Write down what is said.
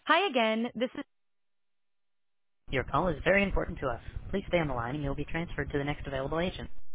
Hi again. This is Your call is very important to us. Please stay on the line and you'll be transferred to the next available agent.